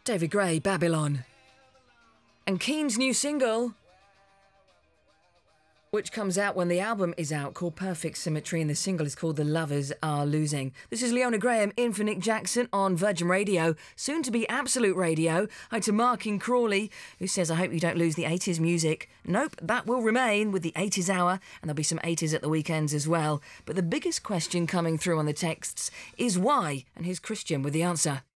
David Gray, Babylon. And Keane's new single, which comes out when the album is out, called Perfect Symmetry, and the single is called The Lovers Are Losing. This is Leona Graham in for Nick Jackson on Virgin Radio, soon to be Absolute Radio. Hi to Mark in Crawley, who says, I hope you don't lose the 80s music. Nope, that will remain with the 80s hour, and there'll be some 80s at the weekends as well. But the biggest question coming through on the texts is why? And here's Christian with the answer.